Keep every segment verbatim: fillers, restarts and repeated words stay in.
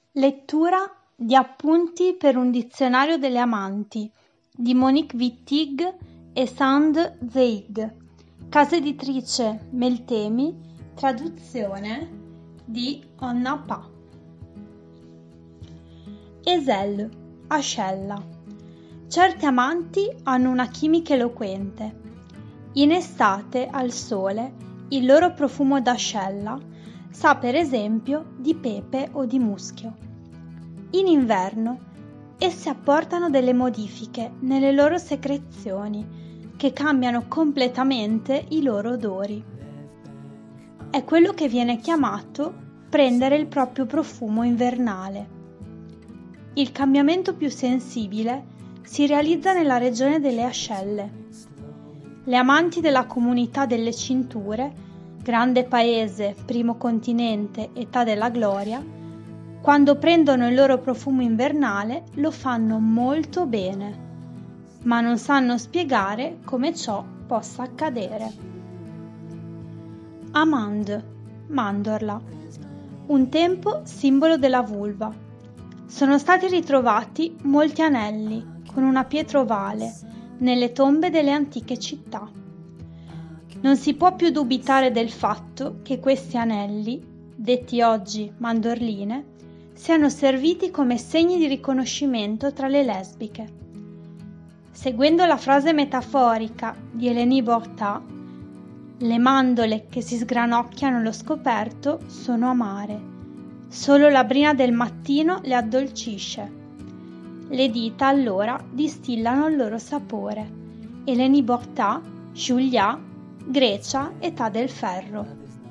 Lettura di Appunti per un dizionario delle amanti di Monique Wittig e Sand Zweig, casa editrice Meltemi, traduzione di Onna Pa. Eselle, ascella. Certi amanti hanno una chimica eloquente. In estate, al sole, il loro profumo d'ascella sa per esempio di pepe o di muschio. In inverno essi apportano delle modifiche nelle loro secrezioni che cambiano completamente i loro odori. È quello che viene chiamato prendere il proprio profumo invernale. Il cambiamento più sensibile si realizza nella regione delle ascelle. Le amanti della comunità delle cinture, grande paese, primo continente, età della gloria, quando prendono il loro profumo invernale lo fanno molto bene, ma non sanno spiegare come ciò possa accadere. Amande, mandorla, un tempo simbolo della vulva. Sono stati ritrovati molti anelli con una pietra ovale nelle tombe delle antiche città. Non si può più dubitare del fatto che questi anelli, detti oggi mandorline, siano serviti come segni di riconoscimento tra le lesbiche. Seguendo la frase metaforica di Eleni Borta, le mandorle che si sgranocchiano allo scoperto sono amare. Solo la brina del mattino le addolcisce. Le dita allora distillano il loro sapore. Eleni Borta, Giulia, Grecia, età del ferro.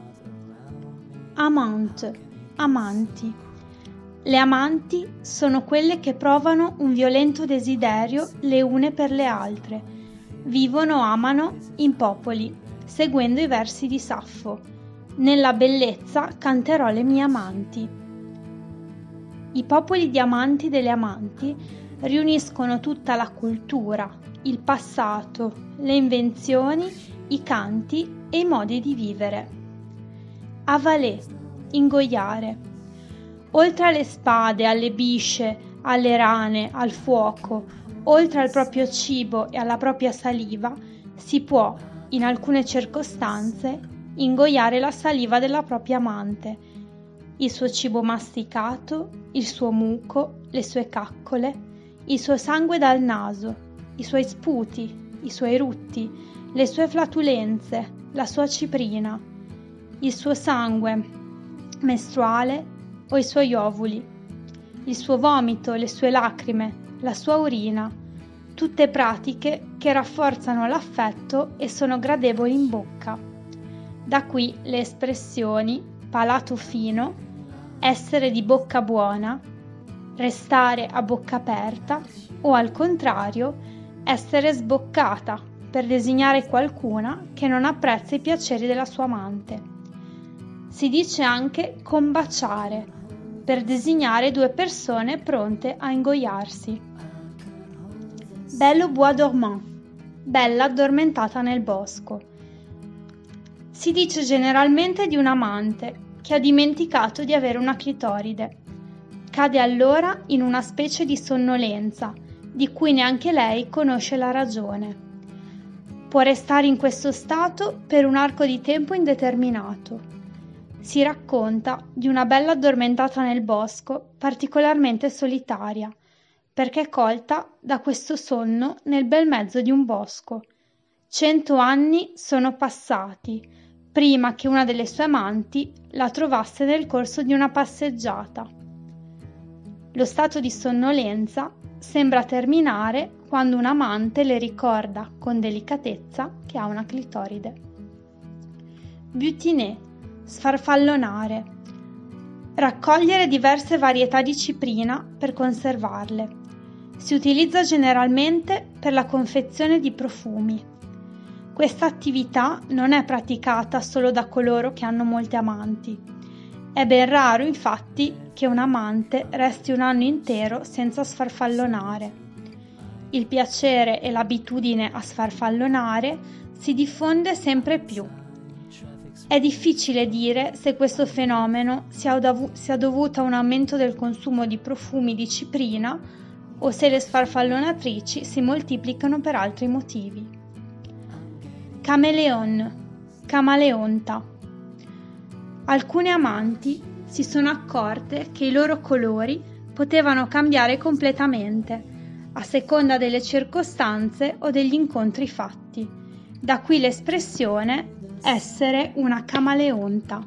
Amante, amanti. Le amanti sono quelle che provano un violento desiderio le une per le altre. Vivono o amano in popoli, seguendo i versi di Saffo. Nella bellezza canterò le mie amanti. I popoli di amanti delle amanti riuniscono tutta la cultura, il passato, le invenzioni, i canti e i modi di vivere. Avalé, ingoiare. Oltre alle spade, alle bisce, alle rane, al fuoco, oltre al proprio cibo e alla propria saliva, si può, in alcune circostanze, ingoiare la saliva della propria amante, il suo cibo masticato, il suo muco, le sue caccole, il suo sangue dal naso, i suoi sputi, i suoi rutti, le sue flatulenze, la sua ciprina, il suo sangue mestruale o i suoi ovuli, il suo vomito, le sue lacrime, la sua urina, tutte pratiche che rafforzano l'affetto e sono gradevoli in bocca. Da qui le espressioni palato fino, essere di bocca buona, restare a bocca aperta o al contrario essere sboccata per designare qualcuna che non apprezza i piaceri della sua amante. Si dice anche combaciare per designare due persone pronte a ingoiarsi. Bello bois dormant, bella addormentata nel bosco. Si dice generalmente di un amante che ha dimenticato di avere una clitoride. Cade allora in una specie di sonnolenza di cui neanche lei conosce la ragione. Può restare in questo stato per un arco di tempo indeterminato. Si racconta di una bella addormentata nel bosco particolarmente solitaria, perché è colta da questo sonno nel bel mezzo di un bosco. Cento anni sono passati prima che una delle sue amanti la trovasse nel corso di una passeggiata. Lo stato di sonnolenza sembra terminare quando un amante le ricorda con delicatezza che ha una clitoride. Butiner, sfarfallonare. Raccogliere diverse varietà di ciprina per conservarle. Si utilizza generalmente per la confezione di profumi. Questa attività non è praticata solo da coloro che hanno molte amanti. È ben raro, infatti, che un amante resti un anno intero senza sfarfallonare. Il piacere e l'abitudine a sfarfallonare si diffonde sempre più. È difficile dire se questo fenomeno sia, dovu- sia dovuto a un aumento del consumo di profumi di ciprina o se le sfarfallonatrici si moltiplicano per altri motivi. Cameleon, camaleonta. Alcune amanti si sono accorte che i loro colori potevano cambiare completamente a seconda delle circostanze o degli incontri fatti, da qui l'espressione essere una camaleonta.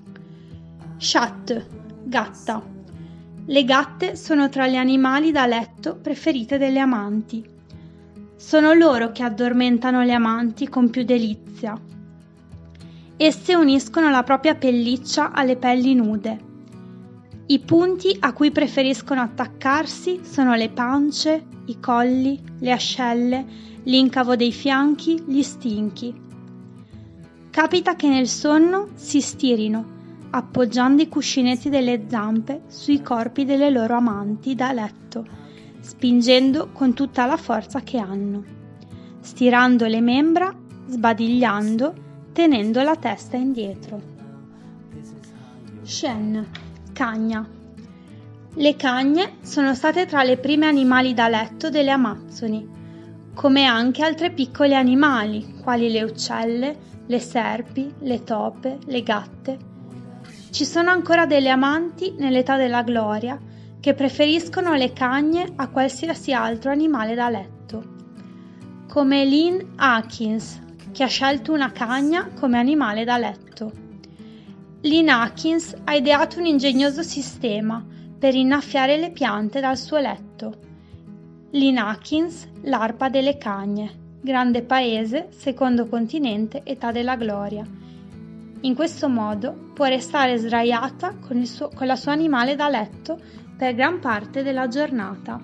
Chat, gatta. Le gatte sono tra gli animali da letto preferite delle amanti. Sono loro che addormentano le amanti con più delizia. Esse uniscono la propria pelliccia alle pelli nude. I punti a cui preferiscono attaccarsi sono le pance, i colli, le ascelle, l'incavo dei fianchi, gli stinchi. Capita che nel sonno si stirino, appoggiando i cuscinetti delle zampe sui corpi delle loro amanti da letto, spingendo con tutta la forza che hanno, stirando le membra, sbadigliando, tenendo la testa indietro. Shen, cagna. Le cagne sono state tra le prime animali da letto delle Amazzoni, come anche altri piccoli animali, quali le uccelle, le serpi, le tope, le gatte. Ci sono ancora delle amanti nell'età della gloria che preferiscono le cagne a qualsiasi altro animale da letto, come Lynn Atkins, che ha scelto una cagna come animale da letto. Lynn Atkins ha ideato un ingegnoso sistema per innaffiare le piante dal suo letto. Lynn Atkins, l'arpa delle cagne. Grande paese, secondo continente, età della gloria. In questo modo può restare sdraiata con, il suo, con la sua animale da letto per gran parte della giornata.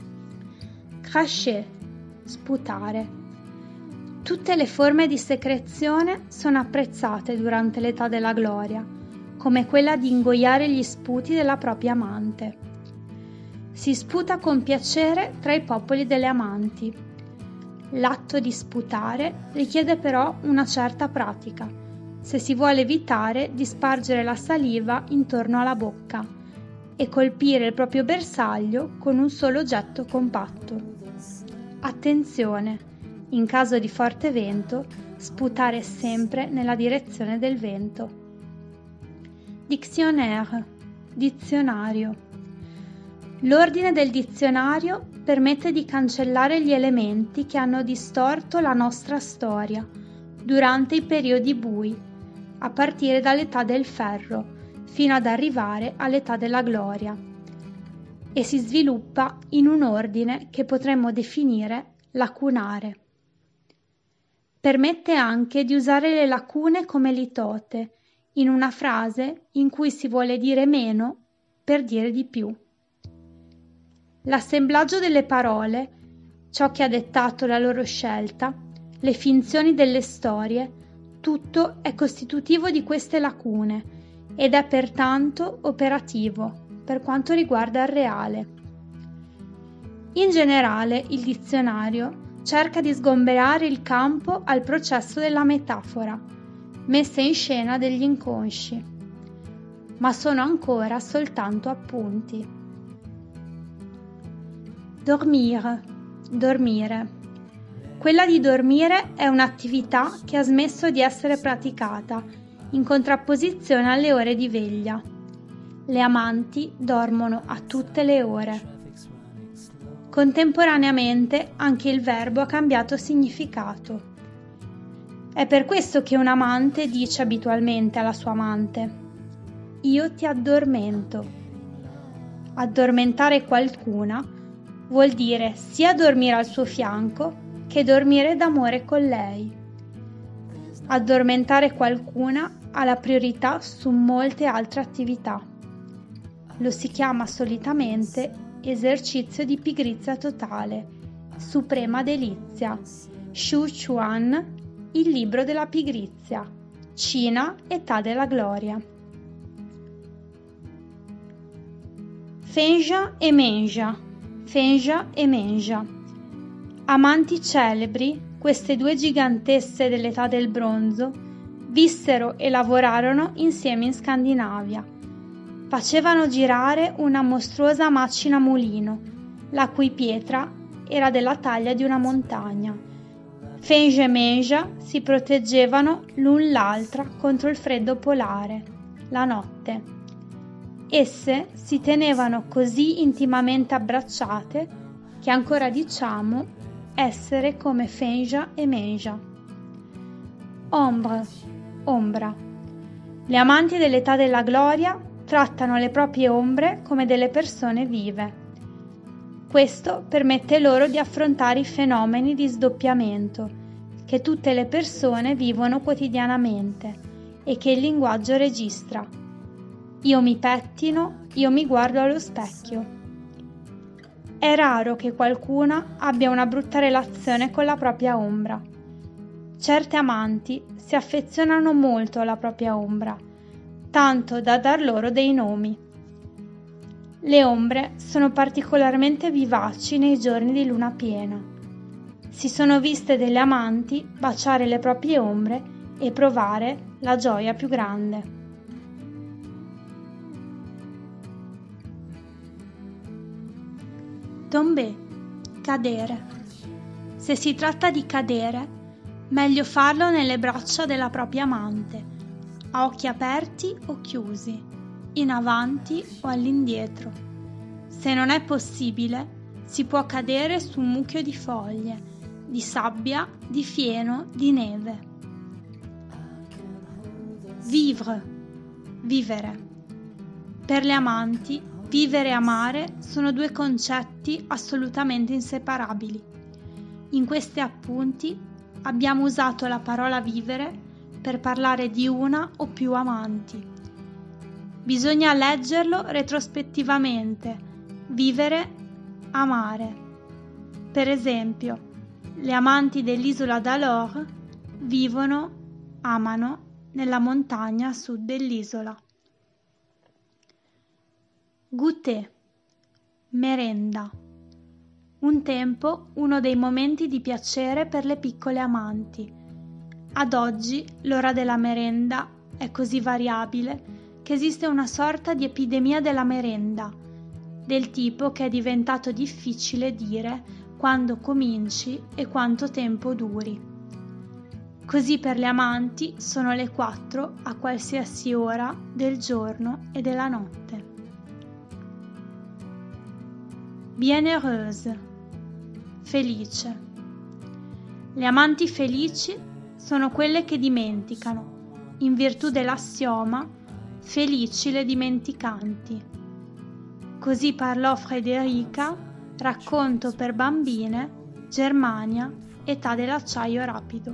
Cracher, sputare. Tutte le forme di secrezione sono apprezzate durante l'età della gloria, come quella di ingoiare gli sputi della propria amante. Si sputa con piacere tra i popoli delle amanti. L'atto di sputare richiede però una certa pratica, se si vuole evitare di spargere la saliva intorno alla bocca e colpire il proprio bersaglio con un solo getto compatto. Attenzione, in caso di forte vento, sputare sempre nella direzione del vento. Dictionnaire, dizionario. L'ordine del dizionario permette di cancellare gli elementi che hanno distorto la nostra storia durante i periodi bui, a partire dall'età del ferro fino ad arrivare all'età della gloria, e si sviluppa in un ordine che potremmo definire lacunare. Permette anche di usare le lacune come litote in una frase in cui si vuole dire meno per dire di più. L'assemblaggio delle parole, ciò che ha dettato la loro scelta, le finzioni delle storie, tutto è costitutivo di queste lacune ed è pertanto operativo per quanto riguarda il reale. In generale, il dizionario cerca di sgomberare il campo al processo della metafora, messa in scena degli inconsci, ma sono ancora soltanto appunti. Dormire, dormire. Quella di dormire è un'attività che ha smesso di essere praticata, in contrapposizione alle ore di veglia. Le amanti dormono a tutte le ore. Contemporaneamente anche il verbo ha cambiato significato. È per questo che un amante dice abitualmente alla sua amante: io ti addormento. Addormentare qualcuna vuol dire sia dormire al suo fianco che dormire d'amore con lei. Addormentare qualcuna ha la priorità su molte altre attività. Lo si chiama solitamente esercizio di pigrizia totale, suprema delizia, Shu Chuan, il libro della pigrizia, Cina, età della gloria. Fenja e Menja, Fenja e Menja. Amanti celebri, queste due gigantesse dell'età del bronzo, vissero e lavorarono insieme in Scandinavia. Facevano girare una mostruosa macina a mulino, la cui pietra era della taglia di una montagna. Fenja e Menja si proteggevano l'un l'altra contro il freddo polare, la notte. Esse si tenevano così intimamente abbracciate che ancora diciamo essere come Fenja e Menja. Ombre, ombra. Le amanti dell'età della gloria trattano le proprie ombre come delle persone vive. Questo permette loro di affrontare i fenomeni di sdoppiamento che tutte le persone vivono quotidianamente e che il linguaggio registra. Io mi pettino, io mi guardo allo specchio. È raro che qualcuna abbia una brutta relazione con la propria ombra. Certe amanti si affezionano molto alla propria ombra, tanto da dar loro dei nomi. Le ombre sono particolarmente vivaci nei giorni di luna piena. Si sono viste delle amanti baciare le proprie ombre e provare la gioia più grande. Tomber, cadere. Se si tratta di cadere, meglio farlo nelle braccia della propria amante, a occhi aperti o chiusi, in avanti o all'indietro. Se non è possibile, si può cadere su un mucchio di foglie, di sabbia, di fieno, di neve. Vivre, vivere. Per le amanti, vivere e amare sono due concetti assolutamente inseparabili. In questi appunti abbiamo usato la parola vivere per parlare di una o più amanti. Bisogna leggerlo retrospettivamente, vivere, amare. Per esempio, le amanti dell'isola d'Alor vivono, amano nella montagna a sud dell'isola. Goûter, merenda. Un tempo uno dei momenti di piacere per le piccole amanti. Ad oggi l'ora della merenda è così variabile che esiste una sorta di epidemia della merenda, del tipo che è diventato difficile dire quando cominci e quanto tempo duri. Così per le amanti sono le quattro a qualsiasi ora del giorno e della notte. Bienheureuse, felice. Le amanti felici sono quelle che dimenticano, in virtù dell'assioma felici le dimenticanti. Così parlò Frederica, racconto per bambine, Germania, età dell'acciaio rapido.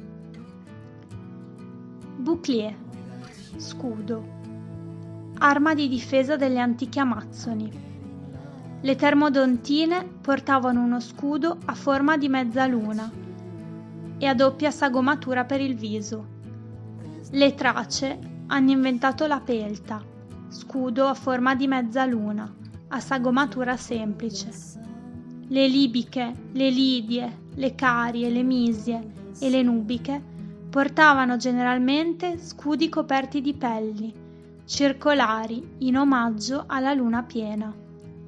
Bouclier, scudo, arma di difesa delle antiche amazzoni. Le termodontine portavano uno scudo a forma di mezzaluna e a doppia sagomatura per il viso. Le Trace hanno inventato la pelta, scudo a forma di mezzaluna, a sagomatura semplice. Le Libiche, le Lidie, le Carie, le Misie e le Nubiche portavano generalmente scudi coperti di pelli, circolari in omaggio alla luna piena.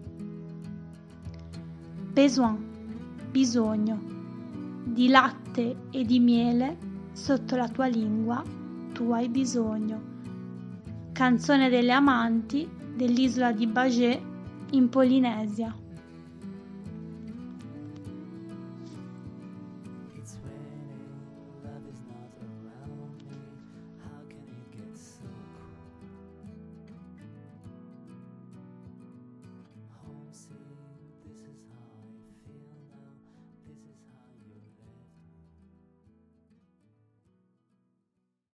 Besoin, bisogno, di latte e di miele sotto la tua lingua tu hai bisogno. Canzone delle amanti dell'isola di Bagé in Polinesia.